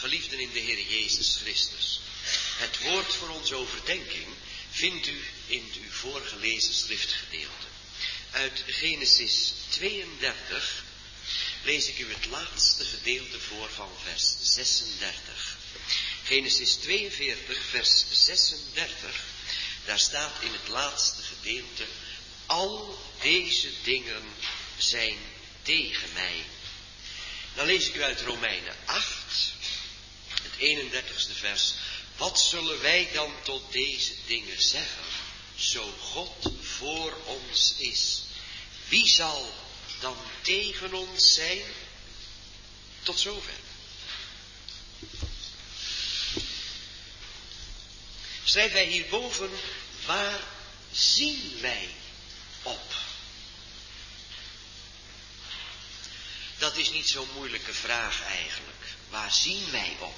Geliefden in de Heer Jezus Christus. Het woord voor onze overdenking vindt u in uw voorgelezen schriftgedeelte. Uit Genesis 32 lees ik u het laatste gedeelte voor van vers 36. Genesis 42 vers 36, daar staat in het laatste gedeelte: al deze dingen zijn tegen mij. Dan lees ik u uit Romeinen 8, het 31ste vers. Wat zullen wij dan tot deze dingen zeggen? Zo God voor ons is, wie zal dan tegen ons zijn? Tot zover. Schrijven wij hierboven: waar zien wij op? Dat is niet zo'n moeilijke vraag eigenlijk. Waar zien wij op?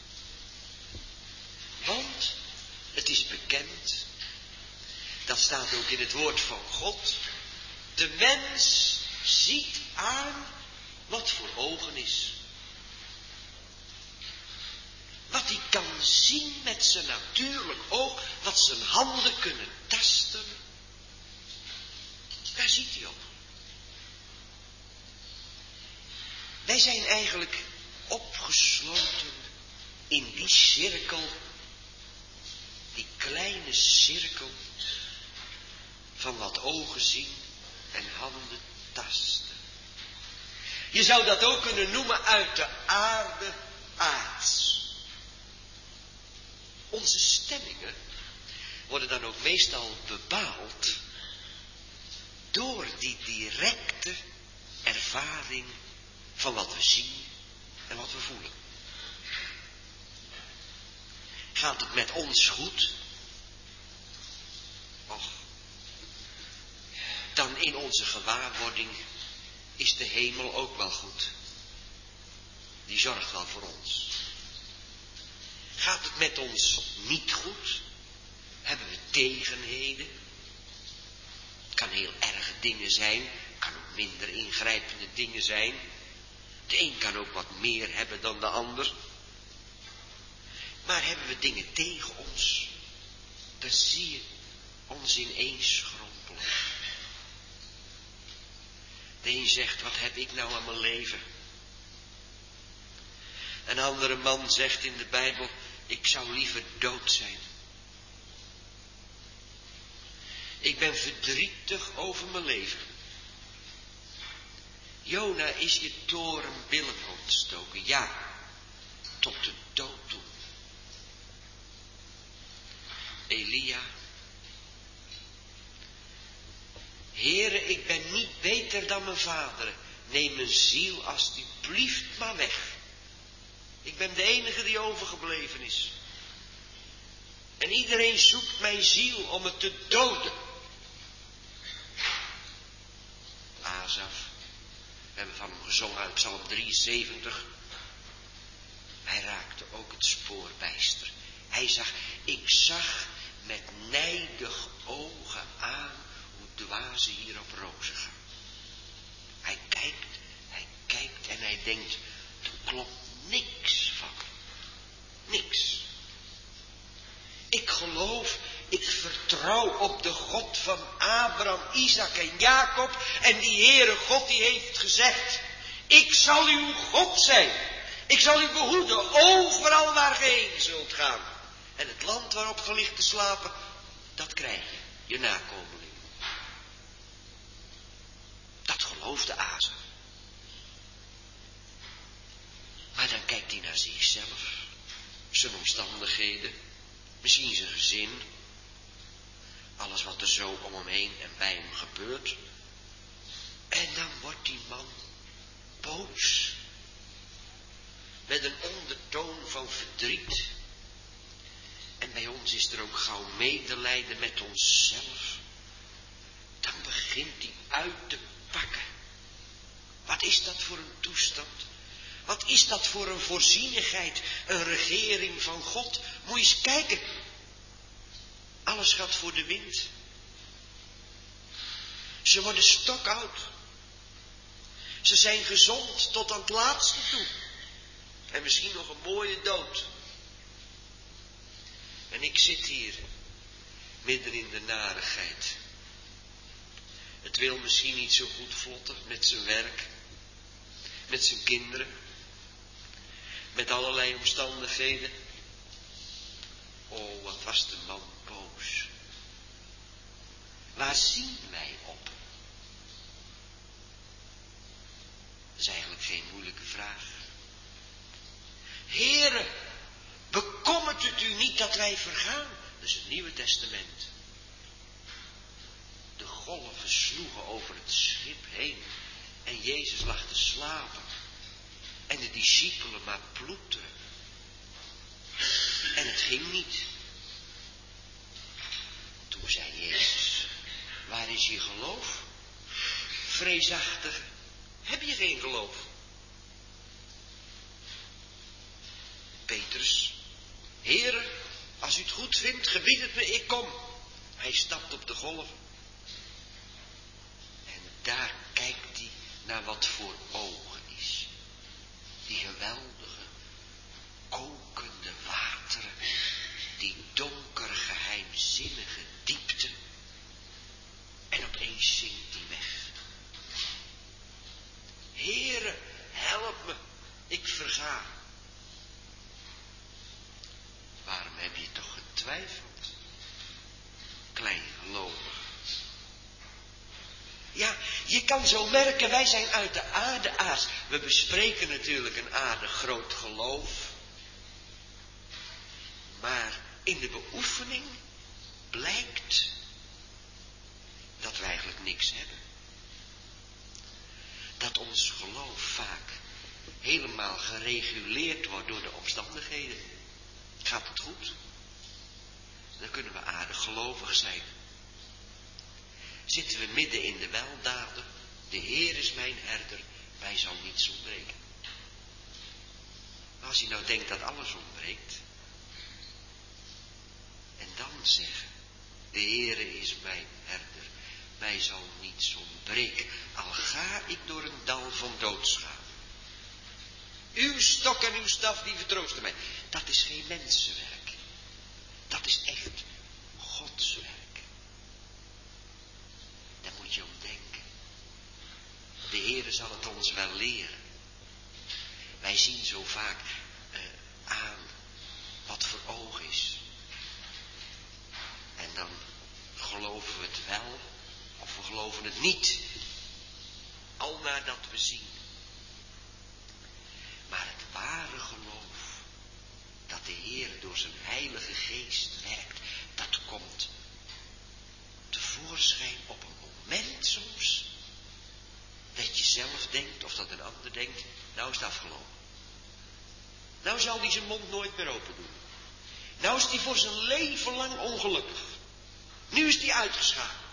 Want het is bekend, dat staat ook in het woord van God, de mens ziet aan wat voor ogen is. Wat hij kan zien met zijn natuurlijk oog, wat zijn handen kunnen tasten, daar ziet hij op. Wij zijn eigenlijk opgesloten in die cirkel, die kleine cirkel van wat ogen zien en handen tasten. Je zou dat ook kunnen noemen uit de aarde aards. Onze stemmingen worden dan ook meestal bepaald door die directe ervaring van wat we zien en wat we voelen. Gaat het met ons goed? Och, dan in onze gewaarwording is de hemel ook wel goed. Die zorgt wel voor ons. Gaat het met ons niet goed? Hebben we tegenheden? Het kan heel erge dingen zijn. Het kan ook minder ingrijpende dingen zijn. De een kan ook wat meer hebben dan de ander. Maar hebben we dingen tegen ons, dan zie je ons ineens schrompelen. De een zegt: wat heb ik nou aan mijn leven? Een andere man zegt in de Bijbel: ik zou liever dood zijn. Ik ben verdrietig over mijn leven. Jona is je torenbillen ontstoken. Ja, tot de dood toe. Elia: Heere, ik ben niet beter dan mijn vader. Neem mijn ziel alstublieft maar weg. Ik ben de enige die overgebleven is. En iedereen zoekt mijn ziel om het te doden. Asaf, we hebben van hem gezongen uit Psalm 73. Hij raakte ook het spoor bijster. Hij zag: ik zag met nijdig ogen aan hoe dwazen hier op rozen gaan. Hij kijkt en hij denkt: er klopt niks van. Niks. Ik geloof, ik vertrouw op de God van Abraham, Isaac en Jacob. En die Heere God die heeft gezegd: ik zal uw God zijn. Ik zal u behoeden overal waar ge heen zult gaan. En het land waarop ge ligt te slapen, dat krijg je, je nakomeling. Dat geloofde Asaf. Maar dan kijkt hij naar zichzelf, zijn omstandigheden, misschien zijn gezin, alles wat er zo om hem heen en bij hem gebeurt. En dan wordt die man boos, met een ondertoon van verdriet. En bij ons is er ook gauw medelijden met onszelf. Dan begint hij uit te pakken. Wat is dat voor een toestand? Wat is dat voor een voorzienigheid? Een regering van God. Moet je eens kijken. Alles gaat voor de wind. Ze worden stokoud. Ze zijn gezond tot aan het laatste toe. En misschien nog een mooie dood. En ik zit hier, midden in de narigheid. Het wil misschien niet zo goed vlotten met zijn werk, met zijn kinderen, met allerlei omstandigheden. Oh, wat was de man boos. Waar zien wij op? Dat is eigenlijk geen moeilijke vraag. Heere, bekommert het u niet dat wij vergaan? Dat is het Nieuwe Testament. De golven sloegen over het schip heen en Jezus lag te slapen. En de discipelen maar ploeteren. En het ging niet. Toen zei Jezus, waar is je geloof? Vreesachtige, heb je geen geloof? Petrus, Heere, als u het goed vindt, gebied het me, ik kom. Hij stapt op de golven. En daar kijkt hij naar wat voor ogen is. Die geweldige, kokende wateren, die donkere, geheimzinnige diepte. En opeens zinkt hij weg. Heere, help me, ik verga. Waarom heb je toch getwijfeld? Kleingelovig. Ja, je kan zo merken, wij zijn uit de aardeaars. We bespreken natuurlijk een aardig groot geloof. Maar in de beoefening blijkt dat we eigenlijk niks hebben. Dat ons geloof vaak helemaal gereguleerd wordt door de omstandigheden. Gaat het goed? Dan kunnen we aardig gelovig zijn. Zitten we midden in de weldaden, de Heer is mijn herder, mij zal niets ontbreken. Maar als je nou denkt dat alles ontbreekt, en dan zeggen, de Heere is mijn herder, mij zal niets ontbreken, al ga ik door een dal van doodschaal. Uw stok en uw staf, die vertroosten mij. Dat is geen mensenwerk. Dat is echt Gods werk. Daar moet je om denken. De Heere zal het ons wel leren. Wij zien zo vaak aan wat voor oog is. En dan geloven we het wel, of we geloven het niet. Al nadat we zien. Maar het ware geloof, dat de Heer door zijn Heilige Geest werkt, dat komt tevoorschijn op een moment soms, dat je zelf denkt, of dat een ander denkt, nou is het afgelopen. Nou zal hij zijn mond nooit meer open doen. Nou is hij voor zijn leven lang ongelukkig. Nu is hij uitgeschakeld.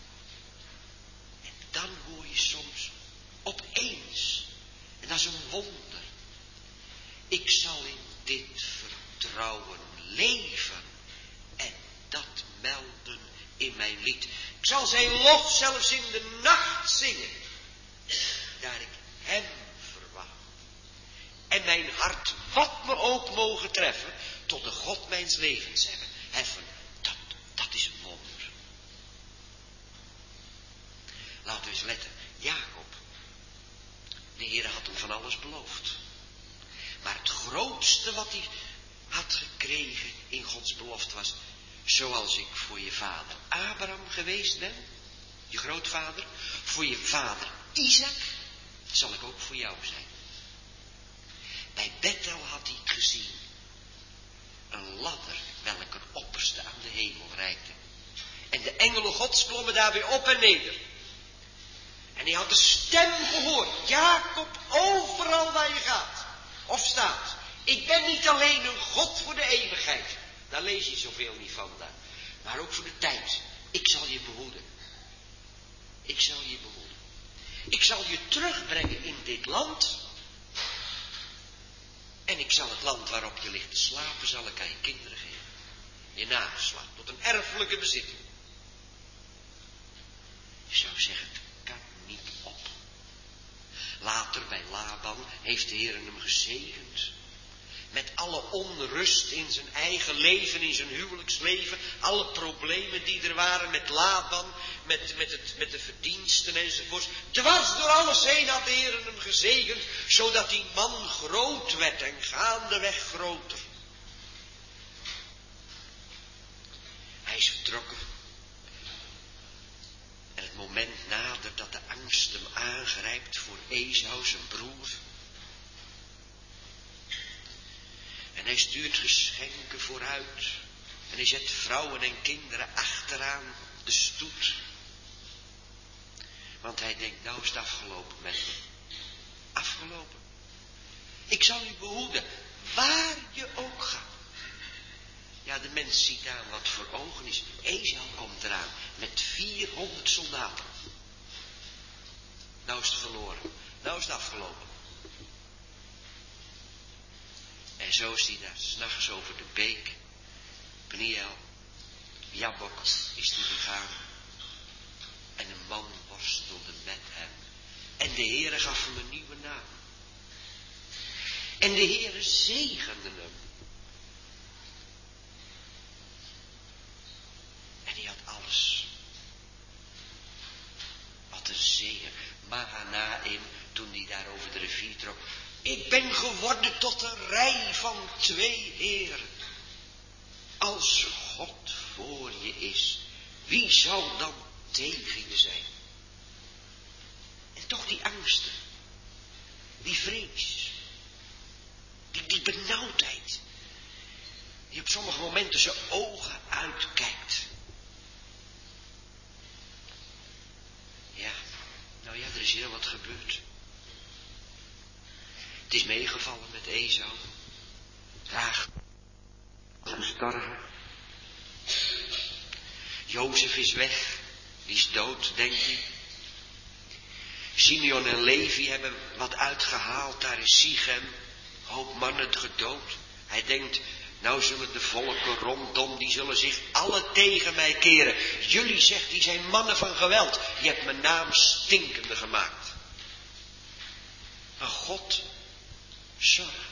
En dan hoor je soms opeens, en dat is een wonder, ik zal in dit vertrouwen leven en dat melden in mijn lied. Ik zal zijn lof zelfs in de nacht zingen, daar ik hem verwacht. En mijn hart, wat me ook mogen treffen, tot de God mijns levens hebben. Heffen, dat is een wonder. Laten we eens letten. Jacob, de Heer had hem van alles beloofd. Maar het grootste wat hij had gekregen in Gods belofte was, zoals ik voor je vader Abraham geweest ben, je grootvader, voor je vader Isaac, zal ik ook voor jou zijn. Bij Bethel had hij gezien een ladder welke opperste aan de hemel reikte. En de engelen Gods klommen daarbij op en neder. En hij had de stem gehoord, Jacob, overal waar je gaat of staat. Ik ben niet alleen een God voor de eeuwigheid. Daar lees je zoveel niet van daar. Maar ook voor de tijd. Ik zal je behoeden. Ik zal je behoeden. Ik zal je terugbrengen in dit land. En ik zal het land waarop je ligt te slapen, zal ik aan je kinderen geven. Je nageslacht, tot een erfelijke bezitting. Je zou zeggen, het kan niet op. Later bij Laban heeft de Heer hem gezegend. Met alle onrust in zijn eigen leven, in zijn huwelijksleven. Alle problemen die er waren met Laban, met de verdiensten enzovoort. Dwars door alles heen had de Heer hem gezegend, zodat die man groot werd en gaandeweg groter. Hij is vertrokken. En het moment nadert dat de angst hem aangrijpt voor Esau, zijn broer. En hij stuurt geschenken vooruit. En hij zet vrouwen en kinderen achteraan de stoet. Want hij denkt, nou is het afgelopen met me. Afgelopen. Ik zal u behoeden, waar je ook gaat. Ja, de mens ziet aan wat voor ogen is. Esau komt eraan met 400 soldaten. Nou is het verloren. Nou is het afgelopen. En zo is hij daar 's nachts over de beek. Peniel, Jabbok is hij gegaan. En een man worstelde met hem. En de Heere gaf hem een nieuwe naam. En de Heere zegende hem. En hij had alles. Wat een zegen. Mahanaim, toen hij daar over de rivier trok. Ik ben geworden tot een rij van 2 heren. Als God voor je is, wie zal dan tegen je zijn? En toch die angsten, die vrees, die benauwdheid, die op sommige momenten zijn ogen uitkijkt. Ja, nou ja, er is heel wat gebeurd. Het is meegevallen met Esau. Rachel is gestorven. Jozef is weg. Die is dood, denk ik. Simeon en Levi hebben wat uitgehaald. Daar is Sichem. Hoop mannen gedood. Hij denkt, nou zullen de volken rondom, die zullen zich alle tegen mij keren. Jullie, zegt hij, zijn mannen van geweld. Je hebt mijn naam stinkende gemaakt. Maar God zorgde.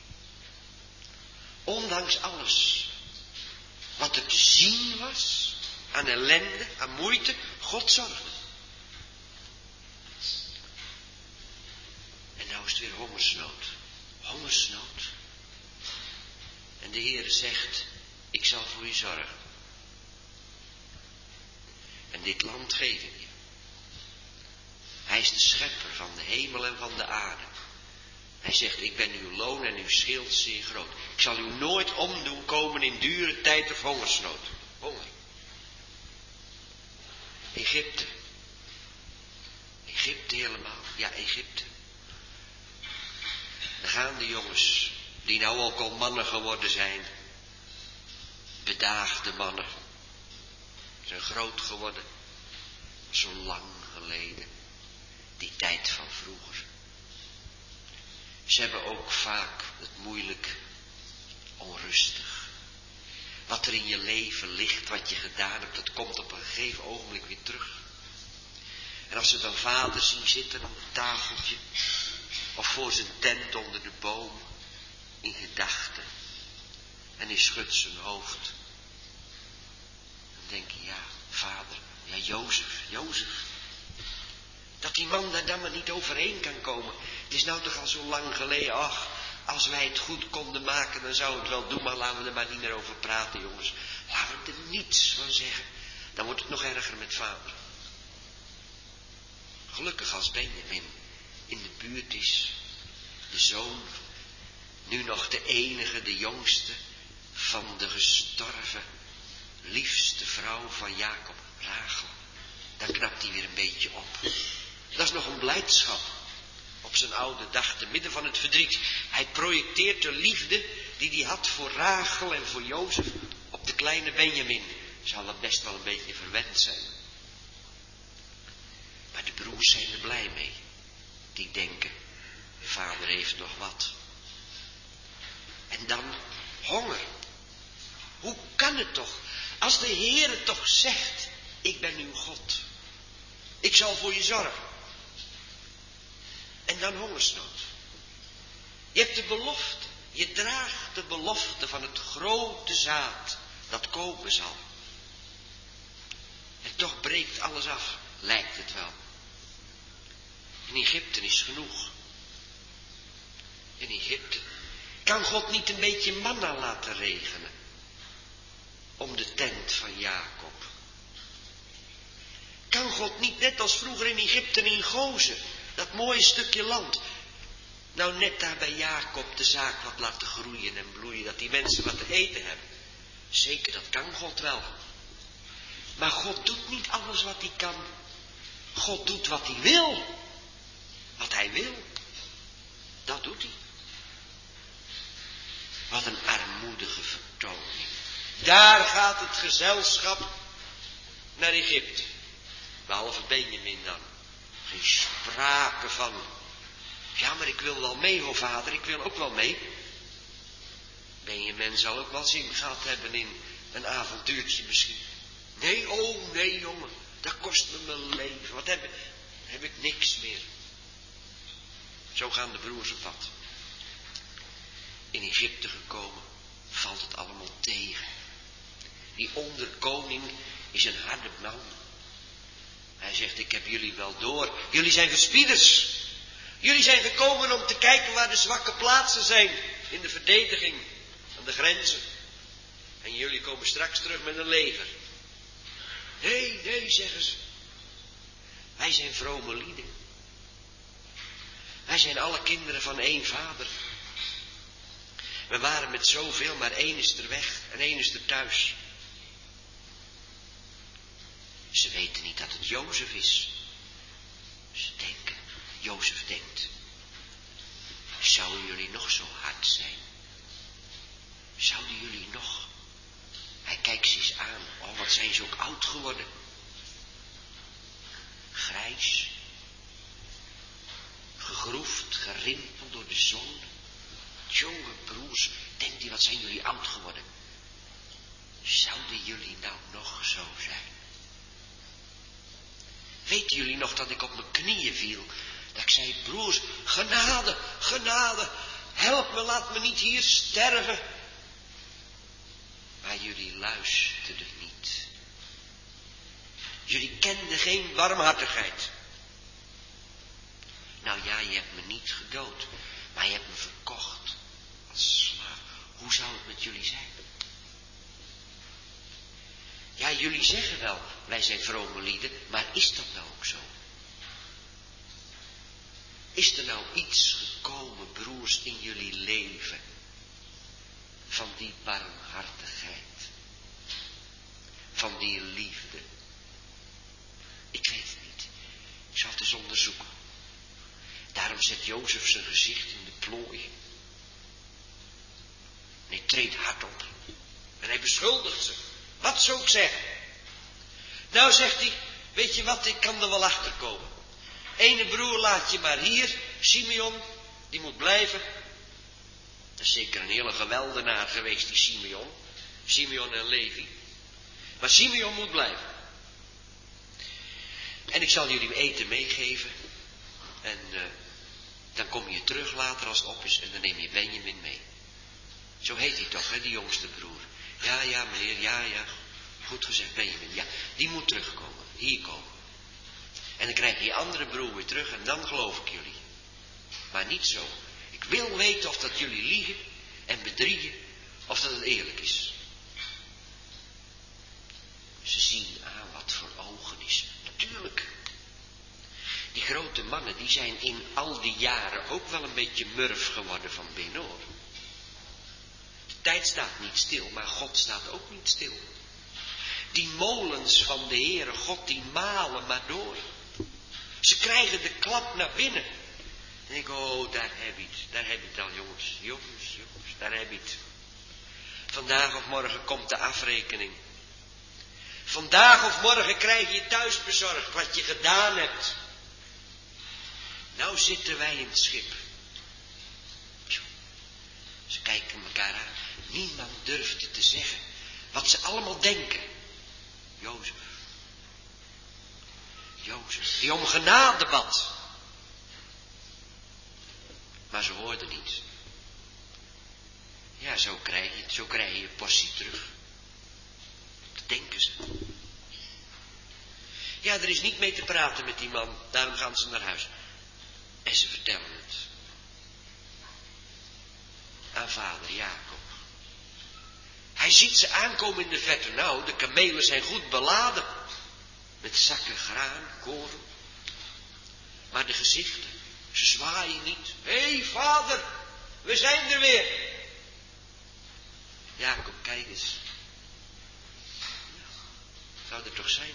Ondanks alles wat er te zien was, aan ellende, aan moeite, God zorgde. En nou is het weer hongersnood. Hongersnood. En de Heere zegt, ik zal voor je zorgen. En dit land geef ik je. Hij is de schepper van de hemel en van de aarde. Hij zegt, ik ben uw loon en uw schild zeer groot. Ik zal u nooit omdoen komen in dure tijd of hongersnood. Honger. Egypte. Egypte helemaal. Ja, Egypte. Daar gaan de jongens, die nou ook al mannen geworden zijn. Bedaagde mannen. Zijn groot geworden. Zo lang geleden. Die tijd van vroeger. Ze hebben ook vaak het moeilijk, onrustig. Wat er in je leven ligt, wat je gedaan hebt, dat komt op een gegeven ogenblik weer terug. En als ze dan vader zien zitten aan het tafeltje, of voor zijn tent onder de boom, in gedachten, en hij schudt zijn hoofd, dan denk je, ja, vader, ja, Jozef. Dat die man daar dan maar niet overheen kan komen. Het is nou toch al zo lang geleden. Ach, als wij het goed konden maken, dan zou het wel doen. Maar laten we er maar niet meer over praten, jongens. Laten we er niets van zeggen. Dan wordt het nog erger met vader. Gelukkig als Benjamin in de buurt is. De zoon. Nu nog de enige, de jongste. Van de gestorven, liefste vrouw van Jacob, Rachel. Dan knapt hij weer een beetje op. Dat is nog een blijdschap op zijn oude dag, te midden van het verdriet. Hij projecteert de liefde die hij had voor Rachel en voor Jozef op de kleine Benjamin. Zal dat best wel een beetje verwend zijn. Maar de broers zijn er blij mee. Die denken, vader heeft nog wat. En dan honger. Hoe kan het toch, als de Heere toch zegt, ik ben uw God. Ik zal voor je zorgen. En dan hongersnood. Je hebt de belofte. Je draagt de belofte van het grote zaad dat komen zal. En toch breekt alles af, lijkt het wel. In Egypte is genoeg. In Egypte kan God niet een beetje manna laten regenen om de tent van Jacob. Kan God niet net als vroeger in Egypte in Gozen, dat mooie stukje land, nou net daar bij Jacob de zaak wat laten groeien en bloeien, dat die mensen wat te eten hebben? Zeker, dat kan God wel. Maar God doet niet alles wat hij kan. God doet wat hij wil. Wat hij wil. Dat doet hij. Wat een armoedige vertoning. Daar gaat het gezelschap naar Egypte. Behalve Benjamin dan. Geen sprake van. Ja, maar ik wil wel mee, hoor vader, ik wil ook wel mee. Benjamin zal ook wel zin gehad hebben in een avontuurtje misschien. Nee, oh nee jongen, dat kost me mijn leven. Wat heb ik niks meer. Zo gaan de broers op pad. In Egypte gekomen, valt het allemaal tegen. Die onderkoning is een harde man. Hij zegt, ik heb jullie wel door. Jullie zijn verspieders. Jullie zijn gekomen om te kijken waar de zwakke plaatsen zijn in de verdediging aan de grenzen. En jullie komen straks terug met een leger. Nee, zeggen ze. Wij zijn vrome lieden. Wij zijn alle kinderen van één vader. We waren met zoveel, maar één is er weg en één is er thuis. Ze weten niet dat het Jozef is. Jozef denkt, zouden jullie nog zo hard zijn? Zouden jullie nog? Hij kijkt ze eens aan. Oh, wat zijn ze ook oud geworden. Grijs. Gegroefd, gerimpeld door de zon. Jonge broers, denkt u, wat zijn jullie oud geworden? Zouden jullie nou nog zo zijn? Weten jullie nog dat ik op mijn knieën viel? Dat ik zei, broers, genade, genade, help me, laat me niet hier sterven. Maar jullie luisterden niet. Jullie kenden geen warmhartigheid. Nou ja, je hebt me niet gedood, maar je hebt me verkocht als slaaf. Hoe zou het met jullie zijn? Ja, jullie zeggen wel, wij zijn vrome lieden, maar is dat nou ook zo? Is er nou iets gekomen, broers, in jullie leven van die barmhartigheid, van die liefde? Ik weet het niet. Ik zal het eens onderzoeken. Daarom zet Jozef zijn gezicht in de plooi. En hij treedt hard op. En hij beschuldigt ze. Wat zou ik zeggen? Nou, zegt hij, weet je wat, ik kan er wel achter komen. Ene broer laat je maar hier, Simeon, die moet blijven. Dat is zeker een hele geweldenaar geweest, die Simeon. Simeon en Levi. Maar Simeon moet blijven. En ik zal jullie eten meegeven. En dan kom je terug later als het op is en dan neem je Benjamin mee. Zo heet hij toch, hè, die jongste broer. Ja, meneer, ja. Goed gezegd, Benjamin. Ja, die moet terugkomen. Hier komen. En dan krijg je je andere broer weer terug en dan geloof ik jullie. Maar niet zo. Ik wil weten of dat jullie liegen en bedriegen of dat het eerlijk is. Ze zien aan wat voor ogen is. Natuurlijk. Die grote mannen die zijn in al die jaren ook wel een beetje murf geworden van binnen, hoor. De tijd staat niet stil, maar God staat ook niet stil. Die molens van de Heere God, die malen maar door. Ze krijgen de klap naar binnen. En ik, oh, daar heb je het al, jongens, daar heb je het. Vandaag of morgen komt de afrekening. Vandaag of morgen krijg je thuis bezorgd wat je gedaan hebt. Nou zitten wij in het schip. Ze kijken elkaar aan. Niemand durft het te zeggen. Wat ze allemaal denken. Jozef, die om genade bad. Maar ze hoorden niet. Ja, zo krijg je je portie terug. Dat denken ze. Ja, er is niet mee te praten met die man, daarom gaan ze naar huis. En ze vertellen het aan vader Jacob. Hij ziet ze aankomen in de verte. Nou, de kamelen zijn goed beladen. Met zakken graan, koren. Maar de gezichten, ze zwaaien niet. Hé, vader, we zijn er weer. Jacob, kijk eens. Zou er toch zijn?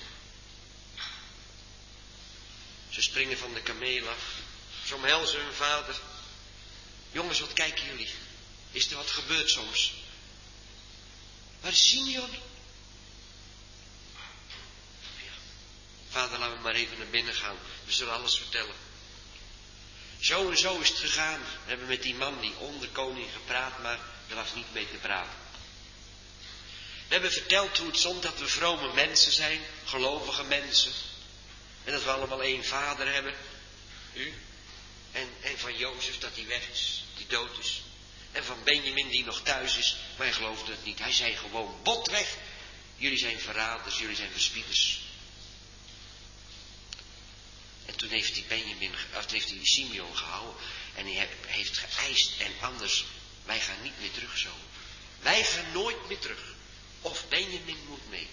Ze springen van de kameel af. Ze omhelzen hun vader. Jongens, wat kijken jullie? Is er wat gebeurd soms? Waar is Simeon? Ja. Vader, laten we maar even naar binnen gaan. We zullen alles vertellen. Zo en zo is het gegaan. We hebben met die man, die onderkoning, gepraat, maar er was niet mee te praten. We hebben verteld hoe het stond dat we vrome mensen zijn, gelovige mensen. En dat we allemaal één vader hebben. U. En van Jozef dat hij weg is, die dood is. En van Benjamin die nog thuis is, maar hij geloofde het niet. Hij zei gewoon botweg, jullie zijn verraders, jullie zijn verspieders. En toen heeft hij Simeon gehouden en hij heeft geëist en anders, wij gaan niet meer terug zo. Wij gaan nooit meer terug. Of Benjamin moet mee.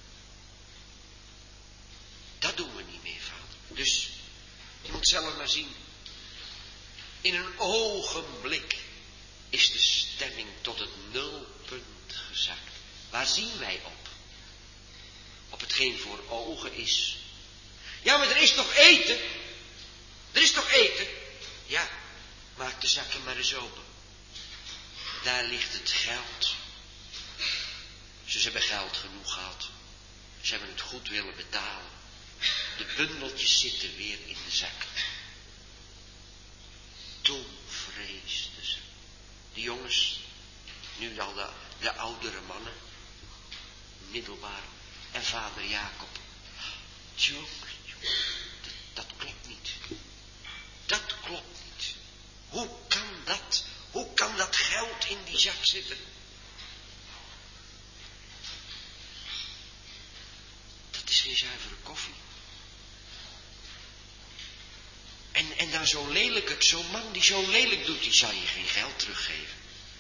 Dat doen we niet meer, vader. Dus, je moet zelf maar zien. In een ogenblik is de stemming tot het nulpunt gezakt. Waar zien wij op? Op hetgeen voor ogen is. Ja, maar er is toch eten? Er is toch eten? Ja, maak de zakken maar eens open. Daar ligt het geld. Ze hebben geld genoeg gehad. Ze hebben het goed willen betalen. De bundeltjes zitten weer in de zak. Toen vreesden ze. De jongens, nu al de oudere mannen, middelbaar, en vader Jacob. Jongen, dat klopt niet. Dat klopt niet. Hoe kan dat? Hoe kan dat geld in die zak zitten? Dat is geen zuivere koffie. En dan zo'n lelijke, zo'n man die zo lelijk doet, die zal je geen geld teruggeven.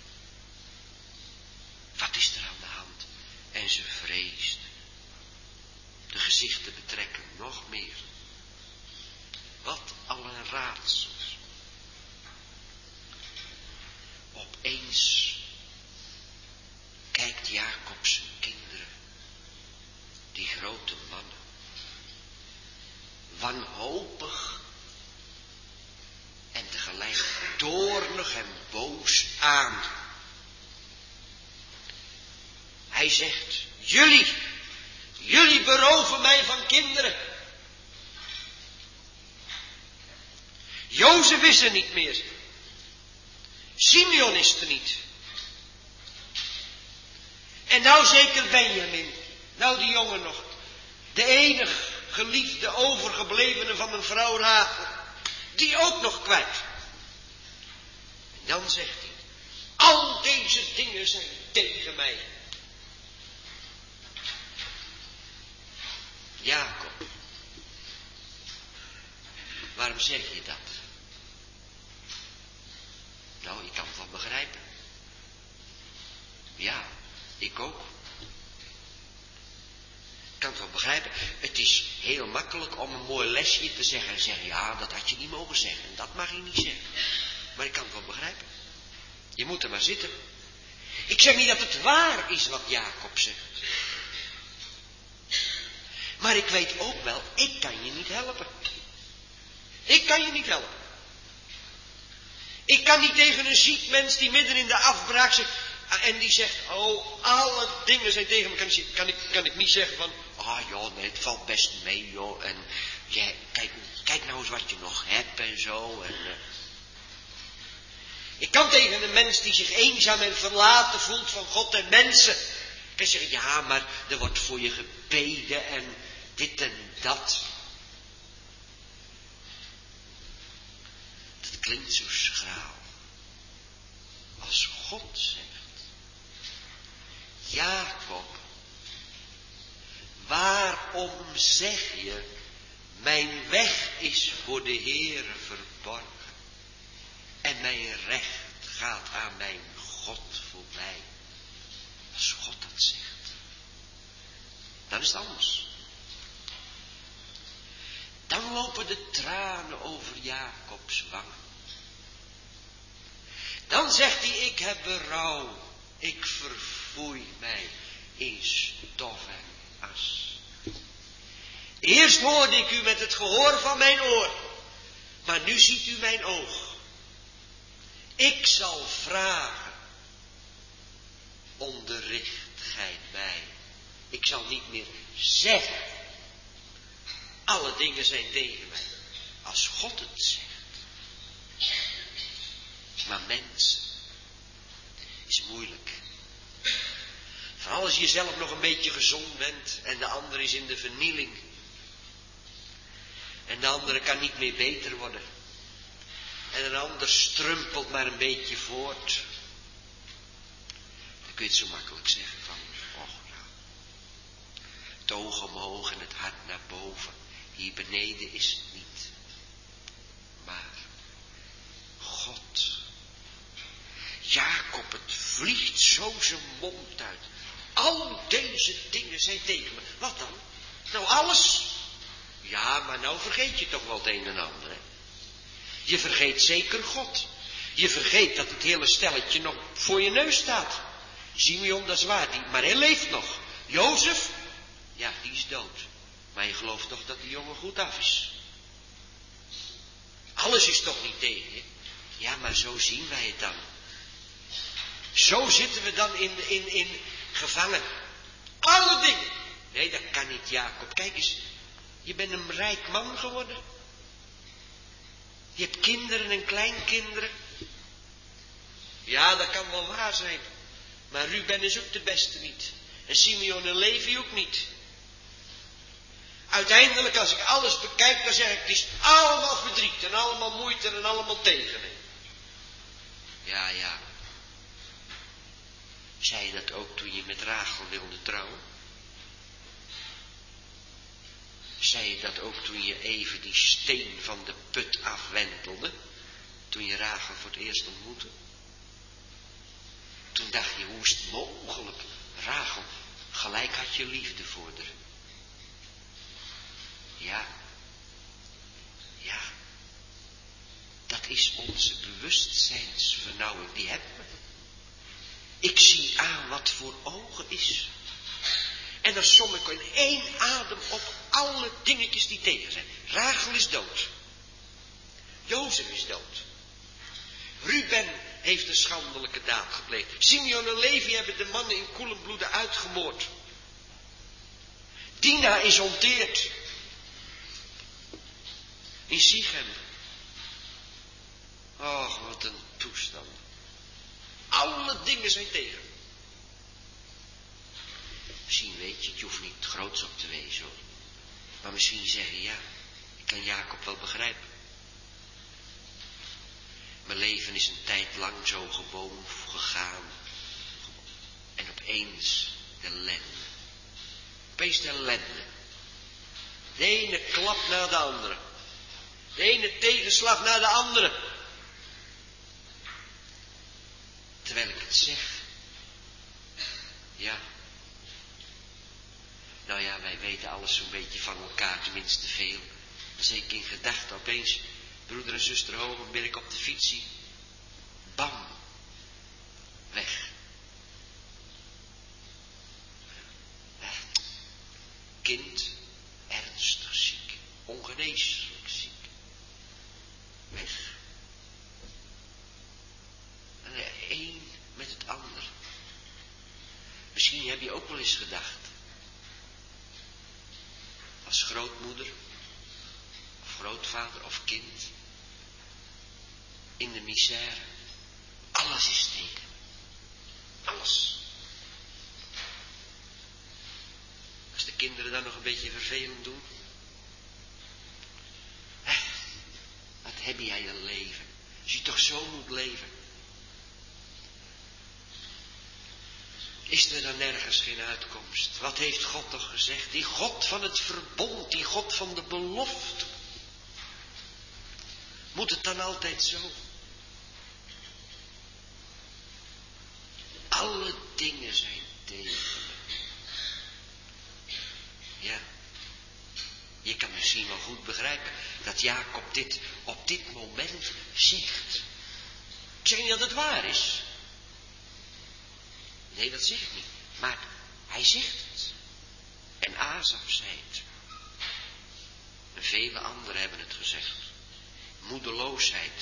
Wat is er aan de hand? En ze vreesden. De gezichten betrekken nog meer. Wat al een raadsels. Opeens kijkt Jacob zijn kinderen, die grote mannen, wanhopig en tegelijk toornig en boos aan. Hij zegt, jullie beroven mij van kinderen. Jozef is er niet meer. Simeon is er niet. En nou zeker Benjamin. Nou die jongen nog. De enige geliefde overgeblevene van mijn vrouw Rachel. Die ook nog kwijt. En dan zegt hij. Al deze dingen zijn tegen mij. Jacob. Waarom zeg je dat? Nou, ik kan het wel begrijpen. Ja, ik ook. Ik kan het wel begrijpen. Het is heel makkelijk om een mooi lesje te zeggen en zeggen, ja, dat had je niet mogen zeggen. En dat mag je niet zeggen. Maar ik kan het wel begrijpen. Je moet er maar zitten. Ik zeg niet dat het waar is wat Jacob zegt. Maar ik weet ook wel, ik kan je niet helpen. Ik kan je niet helpen. Ik kan niet tegen een ziek mens die midden in de afbraak zit en die zegt, oh, alle dingen zijn tegen me. Kan ik niet zeggen van, joh, nee, het valt best mee, joh. En ja, kijk nou eens wat je nog hebt en zo. En, ik kan tegen een mens die zich eenzaam en verlaten voelt van God en mensen. Ik kan zeggen, ja, maar er wordt voor je gebeden en dit en dat. klinkt zo schraal. Als God zegt, Jacob, waarom zeg je, mijn weg is voor de Heere verborgen en mijn recht gaat aan mijn God voorbij. Als God dat zegt, dan is het anders. Dan lopen de tranen over Jacobs wangen. Dan zegt hij, ik heb berouw, ik verfoei mij in stof en as. Eerst hoorde ik u met het gehoor van mijn oor, maar nu ziet u mijn oog. Ik zal vragen, onderricht gij mij. Ik zal niet meer zeggen, alle dingen zijn tegen mij, als God het zegt. Maar mensen, is moeilijk. Vooral als je zelf nog een beetje gezond bent en de ander is in de vernieling. En de andere kan niet meer beter worden. En een ander strumpelt maar een beetje voort. Dan kun je het zo makkelijk zeggen van, och nou, het oog omhoog en het hart naar boven. Hier beneden is het niet. Maar God, Jacob, het vliegt zo zijn mond uit. Al deze dingen zijn tegen me. Wat dan? Nou, alles. Ja, maar nou vergeet je toch wel het een en ander, hè? Je vergeet zeker God. Je vergeet dat het hele stelletje nog voor je neus staat. Simeon, dat is waar, maar hij leeft nog. Jozef, ja, die is dood. Maar je gelooft toch dat die jongen goed af is. Alles is toch niet tegen je? Ja, maar zo zien wij het dan. Zo zitten we dan in gevangen. Alle dingen. Nee, dat kan niet, Jacob. Kijk eens, je bent een rijk man geworden. Je hebt kinderen en kleinkinderen. Ja, dat kan wel waar zijn. Maar Ruben is ook de beste niet. En Simeon en Levi ook niet. Uiteindelijk, als ik alles bekijk, dan zeg ik, het is allemaal verdriet en allemaal moeite en allemaal tegen me. Ja. Zei je dat ook toen je met Rachel wilde trouwen? Zei je dat ook toen je even die steen van de put afwentelde? Toen je Rachel voor het eerst ontmoette? Toen dacht je, hoe is het mogelijk? Rachel, gelijk had je liefde voor haar. Ja. Dat is onze bewustzijnsvernauwing, die hebben we. Ik zie aan wat voor ogen is. En dan som ik in één adem op alle dingetjes die tegen zijn. Rachel is dood. Jozef is dood. Ruben heeft een schandelijke daad gepleegd. Simeon en Levi hebben de mannen in koelen bloede uitgemoord. Dina is onteerd. In Sichem. Och, wat een toestand. Alle dingen zijn tegen. Misschien weet je, je hoeft niet groots op te wezen hoor. Maar misschien zeggen, ja, ik kan Jacob wel begrijpen. Mijn leven is een tijd lang zo gewoon gegaan. En opeens de ellende. Opeens de ellende. De ene klap na de andere. De ene tegenslag na de andere. Terwijl ik het zeg. Ja. Nou ja, wij weten alles zo'n beetje van elkaar, tenminste veel. Zeker in gedachten opeens, broeder en zuster Hogenberg op de fiets zien. Bam. Weg. Kind, ernstig ziek, ongeneeslijk ziek. Weg. En de een met het ander. Misschien heb je ook wel eens gedacht. Als grootmoeder, of grootvader, of kind. In de misère. Alles is tegen. Alles. Als de kinderen dan nog een beetje vervelend doen. Wat heb jij een leven. Als je toch zo moet leven. Is er dan nergens geen uitkomst? Wat heeft God toch gezegd? Die God van het verbond, die God van de belofte. Moet het dan altijd zo? Alle dingen zijn tegen me. Ja. Je kan misschien wel goed begrijpen dat Jacob dit op dit moment zegt. Ik zeg niet dat het waar is. Nee, dat zeg ik niet. Maar hij zegt het. En Asaf zei het. En vele anderen hebben het gezegd. Moedeloosheid.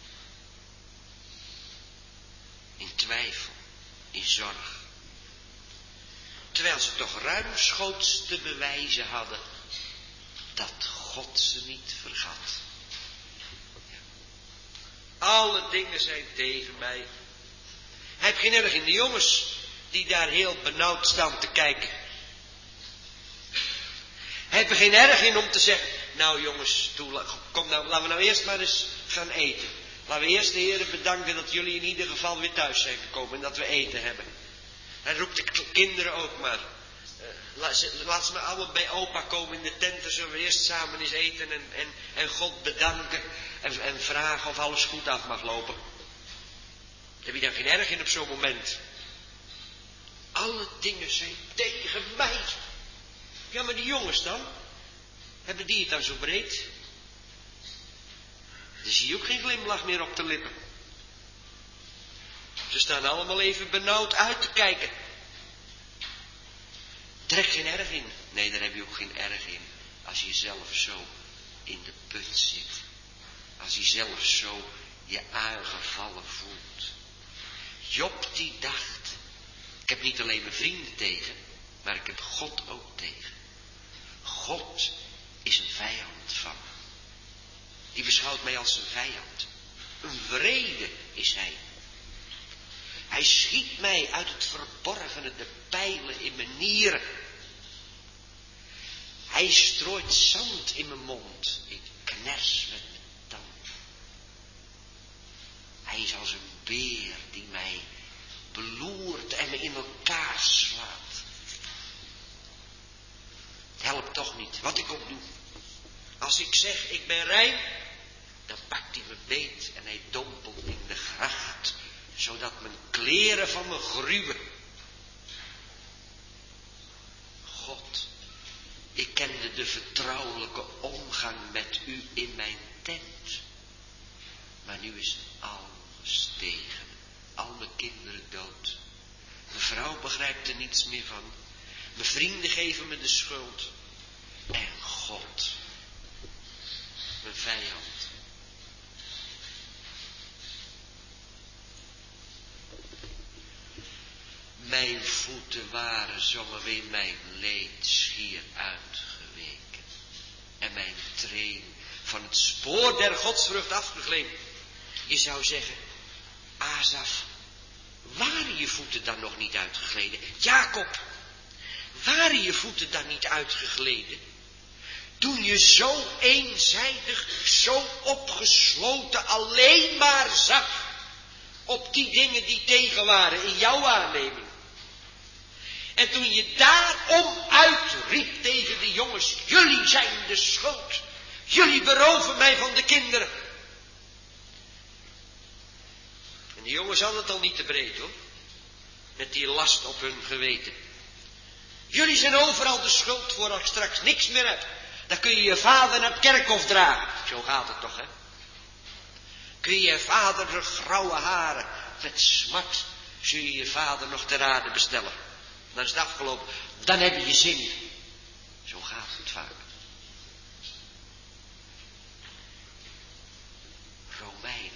In twijfel. In zorg. Terwijl ze toch ruimschoots te bewijzen hadden dat God ze niet vergat. Alle dingen zijn tegen mij. Hij heeft geen erg in de jongens die daar heel benauwd staan te kijken. Hij heeft er geen erg in om te zeggen, nou jongens, kom nou, laten we nou eerst maar eens gaan eten. Laten we eerst de Heere bedanken dat jullie in ieder geval weer thuis zijn gekomen en dat we eten hebben. Hij roept de kinderen ook maar. Laat ze maar allemaal bij opa komen in de tent. Dan zullen we eerst samen eens eten en God bedanken. En vragen of alles goed af mag lopen. Heb je daar geen erg in op zo'n moment? Alle dingen zijn tegen mij. Ja, maar die jongens dan? Hebben die het dan zo breed? Dan zie je ook geen glimlach meer op de lippen. Ze staan allemaal even benauwd uit te kijken. Trek geen erg in. Nee, daar heb je ook geen erg in. Als je zelf zo in de put zit. Als je zelf zo je aangevallen voelt. Job die dacht, ik heb niet alleen mijn vrienden tegen, maar ik heb God ook tegen. God is een vijand van me. Die beschouwt mij als een vijand. Een wrede is hij. Hij schiet mij uit het verborgene de pijlen in mijn nieren. Hij strooit zand in mijn mond. Ik kners met mijn tanden. Hij is als een beer die mij beloert en me in elkaar slaat. Het helpt toch niet, wat ik ook doe. Als ik zeg, ik ben rein, dan pakt hij me beet en hij dompelt in de gracht, zodat mijn kleren van me gruwen. God, ik kende de vertrouwelijke omgang met u in mijn tent. Maar nu is alles tegen. Al mijn kinderen dood. Mijn vrouw begrijpt er niets meer van. Mijn vrienden geven me de schuld. En God, mijn vijand. Mijn voeten waren, zongen we in mijn leed, schier uitgeweken. En mijn treen van het spoor der godsvrucht afgegleden. Je zou zeggen, Asaf, waren je voeten dan nog niet uitgegleden? Jacob, waren je voeten dan niet uitgegleden? Toen je zo eenzijdig, zo opgesloten alleen maar zag op die dingen die tegen waren in jouw waarneming. En toen je daarom uitriep tegen de jongens, jullie zijn de schuld. Jullie beroven mij van de kinderen. En die jongens hadden het al niet te breed hoor. Met die last op hun geweten. Jullie zijn overal de schuld voor als ik straks niks meer heb. Dan kun je je vader naar het kerkhof dragen. Zo gaat het toch hè. Kun je je vader de grauwe haren met smart. Zul je je vader nog ter aarde bestellen. Dan is het afgelopen. Dan heb je je zin. Zo gaat het vaak. Romeinen.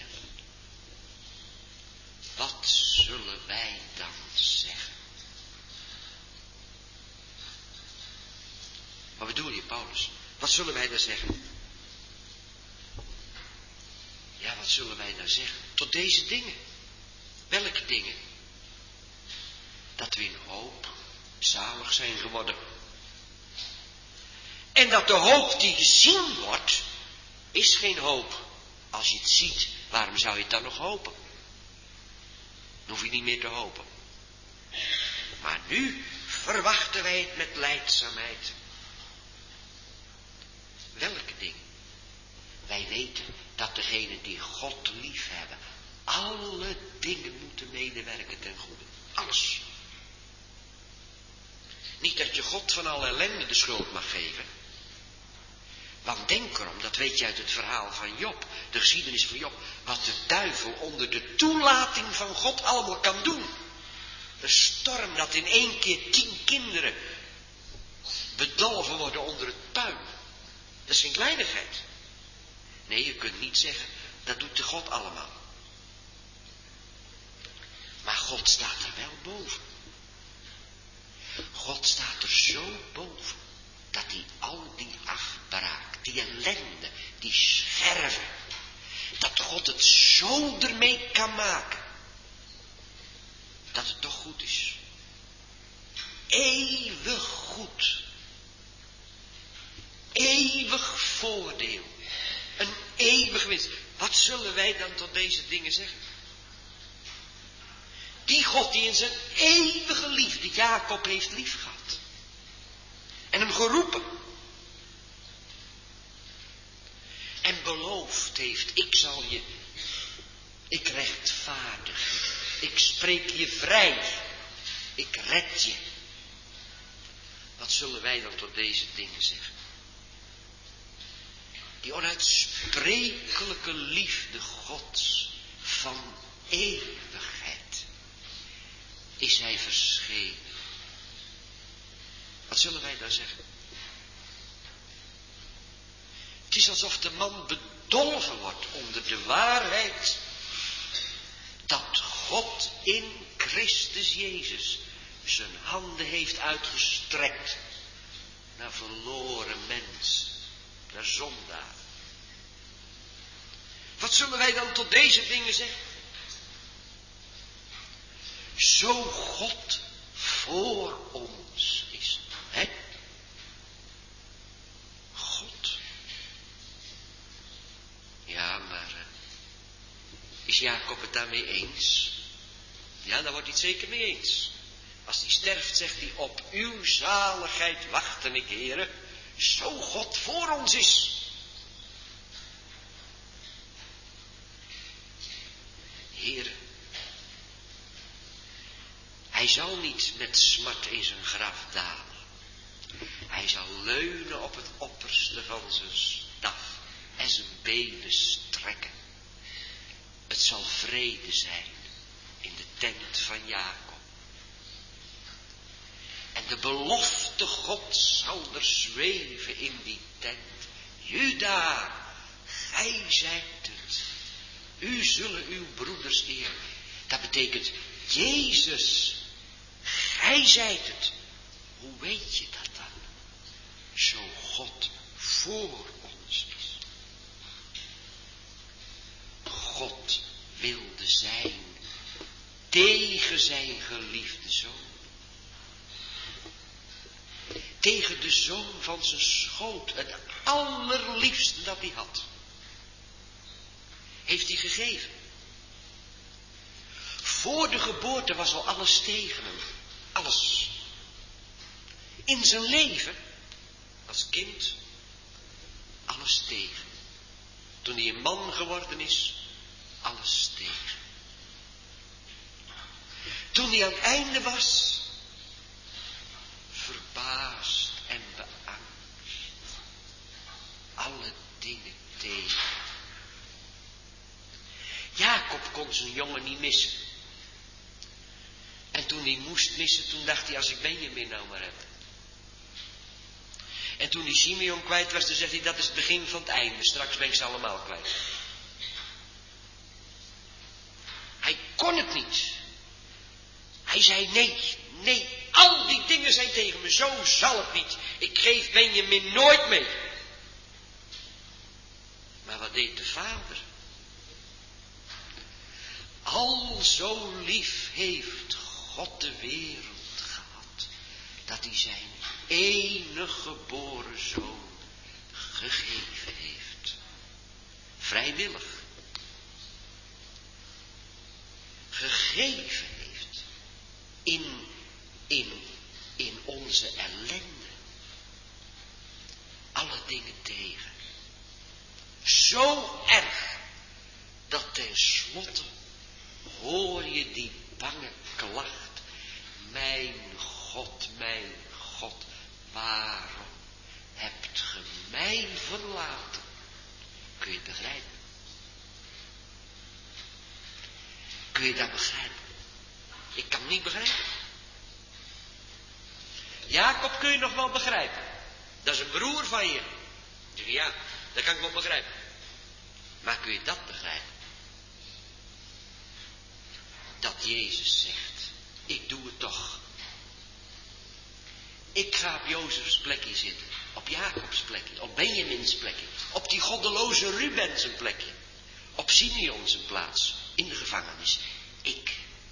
Wat zullen wij dan zeggen? Wat bedoel je, Paulus? Wat zullen wij dan zeggen? Ja, wat zullen wij dan zeggen? Tot deze dingen. Welke dingen? Dat we in hoop zalig zijn geworden. En dat de hoop die gezien wordt, is geen hoop als je het ziet Waarom zou je het dan nog hopen? Dan hoef je niet meer te hopen. Maar nu verwachten wij het met lijdzaamheid. Welke dingen? Wij weten dat degenen die God lief hebben, alle dingen moeten medewerken ten goede. Alles. Niet dat je God van alle ellende de schuld mag geven. Want denk erom, dat weet je uit het verhaal van Job, de geschiedenis van Job, wat de duivel onder de toelating van God allemaal kan doen. Een storm dat in 1 keer 10 kinderen bedolven worden onder het puin. Dat is geen kleinigheid. Nee, je kunt niet zeggen, dat doet de God allemaal. Maar God staat er wel boven. God staat er zo boven, dat hij al die afbraak, die ellende, die scherven, dat God het zo ermee kan maken, dat het toch goed is. Eeuwig goed. Eeuwig voordeel. Een eeuwige winst. Wat zullen wij dan tot deze dingen zeggen? Die God die in zijn eeuwige liefde Jacob heeft liefgehad. En hem geroepen. En beloofd heeft, ik rechtvaardig je. Ik spreek je vrij. Ik red je. Wat zullen wij dan tot deze dingen zeggen? Die onuitsprekelijke liefde Gods van eeuwigheid is hij verschenen. Wat zullen wij dan zeggen? Het is alsof de man bedolven wordt onder de waarheid dat God in Christus Jezus zijn handen heeft uitgestrekt naar verloren mensen, naar zondaar. Wat zullen wij dan tot deze dingen zeggen? Zo God voor ons is. Hè? God. Ja, maar is Jacob het daarmee eens? Ja, daar wordt hij het zeker mee eens. Als hij sterft, zegt hij, op uw zaligheid wachten ik, heren, zo God voor ons is. Heren, hij zal niet met smart in zijn graf dalen. Hij zal leunen op het opperste van zijn staf en zijn benen strekken. Het zal vrede zijn in de tent van Jacob. En de belofte Gods zal er zweven in die tent. Juda, gij zijt het. U zullen uw broeders eren. Dat betekent, Jezus, gij zijt het. Hoe weet je dat dan? Zo God voor ons is. God wilde zijn tegen zijn geliefde zoon. Tegen de zoon van zijn schoot, het allerliefste dat hij had. Heeft hij gegeven. Voor de geboorte was al alles tegen hem. Alles. In zijn leven, als kind, alles tegen. Toen hij een man geworden is, alles tegen. Toen hij aan het einde was, verbaasd en beangst. Alle dingen tegen. Jacob kon zijn jongen niet missen. En toen hij moest missen, toen dacht hij, als ik Benjamin nou maar heb. En toen hij Simeon kwijt was, toen zegt hij, dat is het begin van het einde. Straks ben ik ze allemaal kwijt. Hij kon het niet. Hij zei, nee, al die dingen zijn tegen me, zo zal het niet. Ik geef Benjamin nooit mee. Maar wat deed de vader? Al zo lief heeft God de wereld gehad, dat hij zijn enige geboren zoon gegeven heeft. Vrijwillig. gegeven heeft. In onze ellende. Alle dingen tegen. Zo erg, dat tenslotte hoor je die bange klacht. Mijn God, waarom hebt ge mij verlaten? Kun je het begrijpen? Kun je dat begrijpen? Ik kan het niet begrijpen. Jacob kun je nog wel begrijpen. Dat is een broer van je. Ja, dat kan ik wel begrijpen. Maar kun je dat begrijpen? Dat Jezus zegt, ik doe het toch. Ik ga op Jozefs plekje zitten. Op Jacobs plekje. Op Benjamins plekje. Op die goddeloze Ruben zijn plekje. Op Simeon zijn plaats. In de gevangenis. Ik.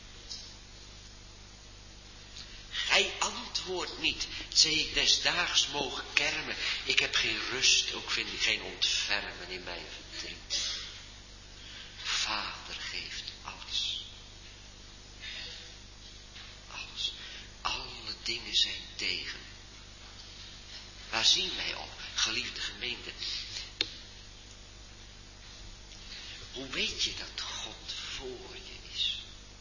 Gij antwoordt niet, zei ik desdaags mogen kermen. Ik heb geen rust, ook vind ik geen ontfermen in mijn verdriet. Vader geeft alles. Alles. Alle dingen zijn tegen. Waar zien wij op, geliefde gemeente? Hoe weet je dat God voor je is?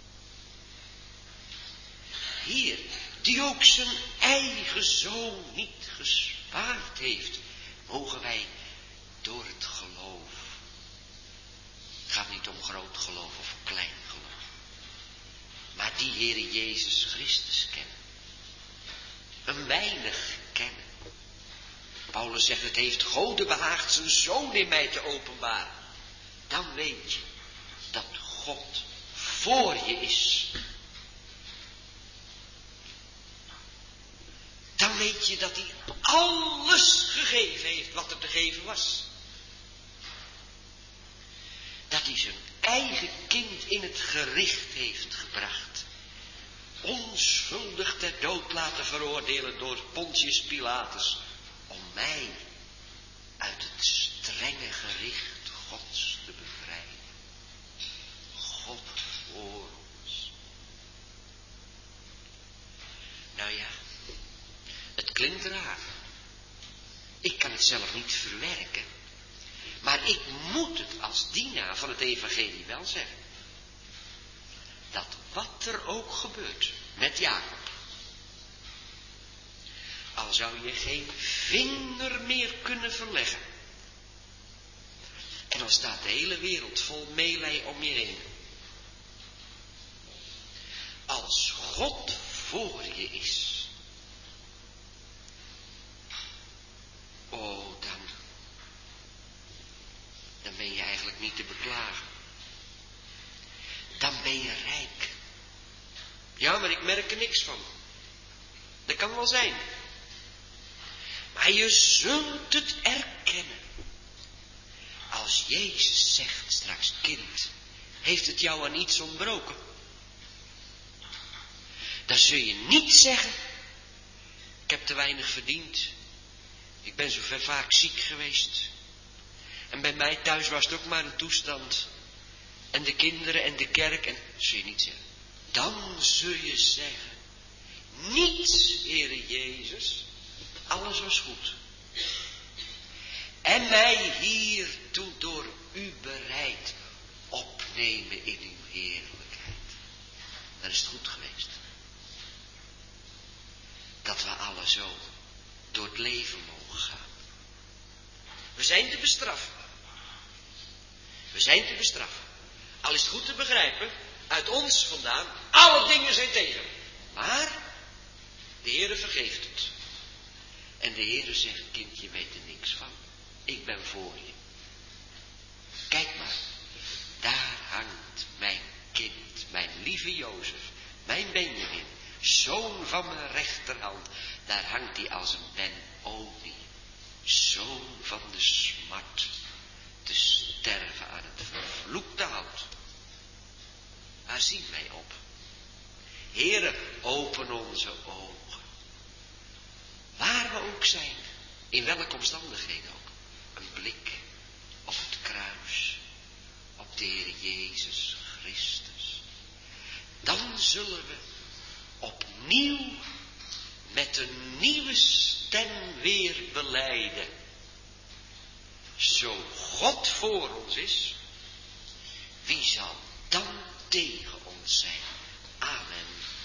Hier, die ook zijn eigen zoon niet gespaard heeft, mogen wij door het geloof. Het gaat niet om groot geloof of klein geloof. Maar die Heere Jezus Christus kennen. Een weinig kennen. Paulus zegt, het heeft Gode behaagd zijn zoon in mij te openbaren. Dan weet je dat God voor je is. Dan weet je dat hij alles gegeven heeft wat er te geven was. Dat hij zijn eigen kind in het gericht heeft gebracht. Onschuldig ter dood laten veroordelen door Pontius Pilatus. Om mij uit het strenge gericht Gods te bevrijden. God voor ons. Nou ja, het klinkt raar. Ik kan het zelf niet verwerken. Maar ik moet het als dienaar van het evangelie wel zeggen. Dat wat er ook gebeurt met Jacob. Al zou je geen vinger meer kunnen verleggen. En dan staat de hele wereld vol meelij om je heen. Als God voor je is. Oh, dan ben je eigenlijk niet te beklagen. Dan ben je rijk. Ja, maar ik merk er niks van. Dat kan wel zijn. Maar je zult het erkennen. Als Jezus zegt straks, kind, heeft het jou aan iets ontbroken? Dan zul je niet zeggen, ik heb te weinig verdiend. Ik ben zo vaak ziek geweest. En bij mij thuis was het ook maar een toestand. En de kinderen en de kerk. En zul je niet zeggen. Dan zul je zeggen. Niets, Heere Jezus. Alles was goed. En mij hiertoe door u bereid opnemen in uw heerlijkheid. Dan is het goed geweest. Dat we alle zo door het leven mogen gaan. We zijn te bestraffen. We zijn te bestraffen. Al is het goed te begrijpen, uit ons vandaan, alle dingen zijn tegen. Maar de Heere vergeeft het. En de Heere zegt, kind, je weet er niks van. Ik ben voor je. Kijk maar, daar hangt mijn kind, mijn lieve Jozef, mijn Benjamin, zoon van mijn rechterhand. Daar hangt hij als een Ben-Oni, zoon van de smart, te sterven aan het vervloekte hout. Waar zien wij op? Heere, open onze ogen. Waar we ook zijn, in welke omstandigheden ook. Een blik op het kruis, op de Heer Jezus Christus. dan zullen we opnieuw met een nieuwe stem weer belijden. Zo God voor ons is, wie zal dan tegen ons zijn? Amen.